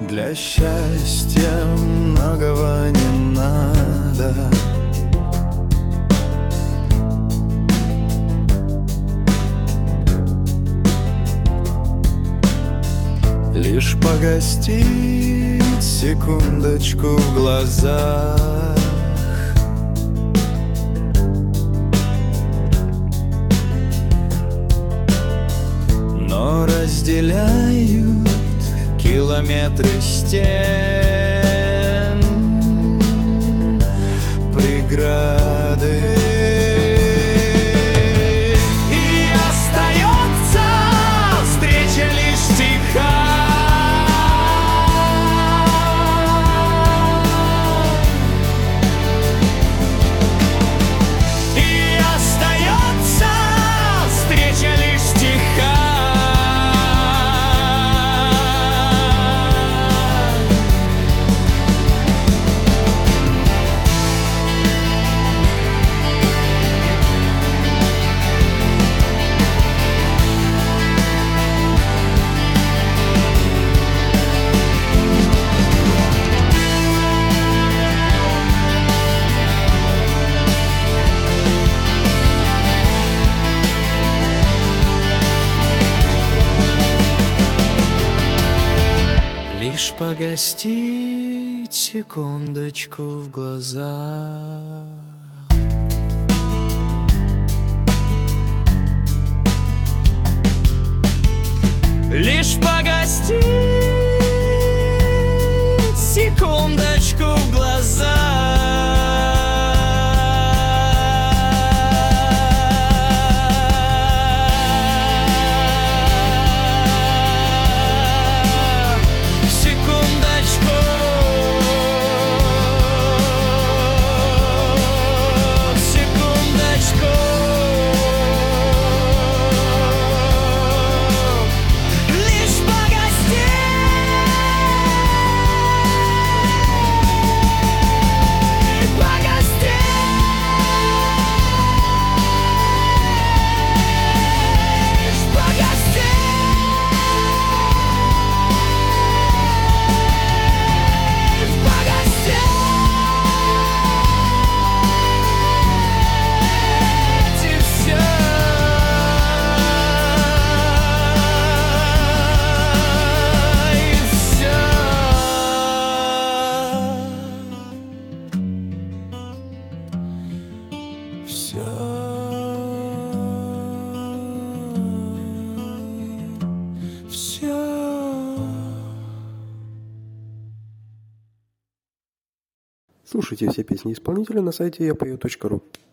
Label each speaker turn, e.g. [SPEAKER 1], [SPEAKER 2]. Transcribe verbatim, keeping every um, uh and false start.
[SPEAKER 1] Для счастья многого не надо. Лишь погостить секундочку в глазах. Но разделяют километры стен, преграды. И остается встреча лишь тиха. И остается встреча лишь тиха. Лишь погостить секундочку в глаза. Лишь погостить секундочку в глаза. Все, все.
[SPEAKER 2] Слушайте все песни исполнителя на сайте я пою точка ру.